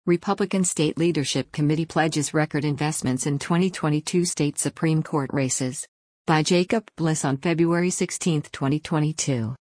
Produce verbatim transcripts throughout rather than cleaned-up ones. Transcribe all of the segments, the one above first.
Republican State Leadership Committee pledges record investments in twenty twenty-two state Supreme Court races. By Jacob Bliss on February sixteenth, twenty twenty-two.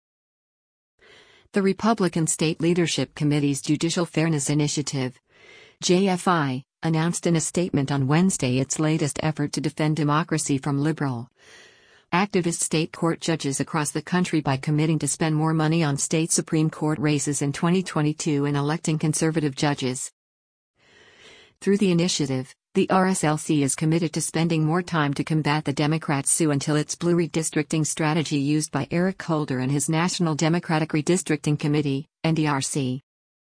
The Republican State Leadership Committee's Judicial Fairness Initiative, J F I, announced in a statement on Wednesday its latest effort to defend democracy from liberal, activist state court judges across the country by committing to spend more money on state Supreme Court races in twenty twenty-two and electing conservative judges. Through the initiative, the R S L C is committed to spending more time to combat the Democrats' sue until it's blue redistricting strategy used by Eric Holder and his National Democratic Redistricting Committee, N D R C.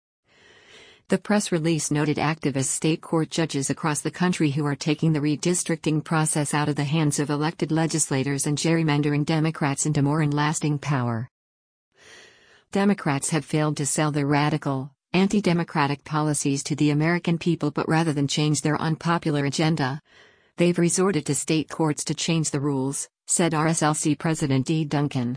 The press release noted activist state court judges across the country who are taking the redistricting process out of the hands of elected legislators and gerrymandering Democrats into more and lasting power. Democrats have failed to sell their radical, anti-democratic policies to the American people, but rather than change their unpopular agenda, they've resorted to state courts to change the rules, said R S L C President Dee Duncan.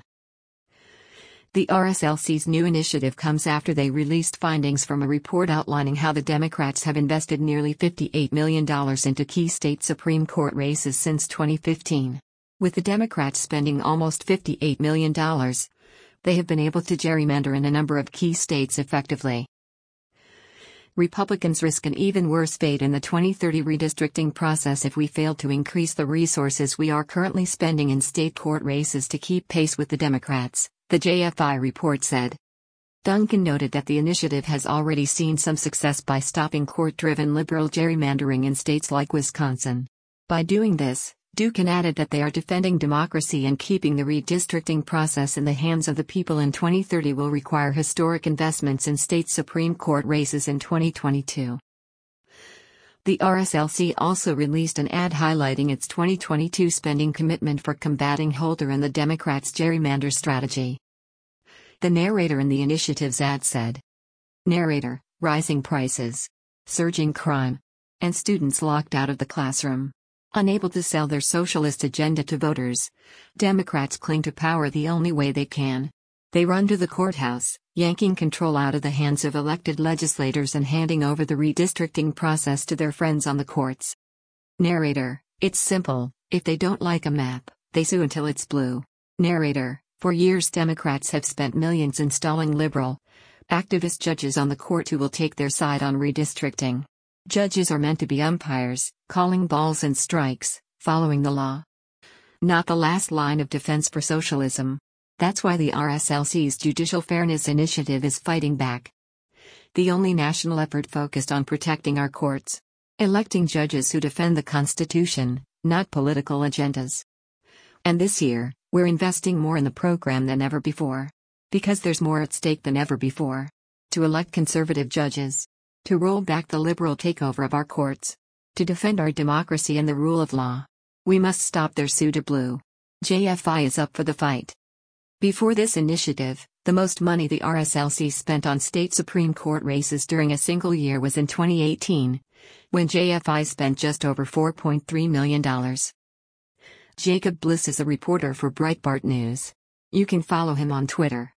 The R S L C's new initiative comes after they released findings from a report outlining how the Democrats have invested nearly fifty-eight million dollars into key state Supreme Court races since twenty fifteen. With the Democrats spending almost fifty-eight million dollars, they have been able to gerrymander in a number of key states effectively. Republicans risk an even worse fate in the twenty thirty redistricting process if we fail to increase the resources we are currently spending in state court races to keep pace with the Democrats, the J F I report said. Duncan noted that the initiative has already seen some success by stopping court-driven liberal gerrymandering in states like Wisconsin. By doing this, Duncan added that they are defending democracy and keeping the redistricting process in the hands of the people in twenty thirty will require historic investments in state Supreme Court races in twenty twenty-two. The R S L C also released an ad highlighting its twenty twenty-two spending commitment for combating Holder and the Democrats' gerrymander strategy. The narrator in the initiative's ad said, "Narrator, rising prices, surging crime, and students locked out of the classroom. Unable to sell their socialist agenda to voters, Democrats cling to power the only way they can. They run to the courthouse, yanking control out of the hands of elected legislators and handing over the redistricting process to their friends on the courts. Narrator, it's simple, if they don't like a map, they sue until it's blue. Narrator, for years Democrats have spent millions installing liberal, activist judges on the court who will take their side on redistricting. Judges are meant to be umpires, calling balls and strikes, following the law. Not the last line of defense for socialism. That's why the R S L C's Judicial Fairness Initiative is fighting back. The only national effort focused on protecting our courts. Electing judges who defend the Constitution, not political agendas. And this year, we're investing more in the program than ever before. Because there's more at stake than ever before. To elect conservative judges. To roll back the liberal takeover of our courts. To defend our democracy and the rule of law. We must stop their sue to blue. J F I is up for the fight." Before this initiative, the most money the R S L C spent on state Supreme Court races during a single year was in twenty eighteen, when J F I spent just over four point three million dollars. Jacob Bliss is a reporter for Breitbart News. You can follow him on Twitter.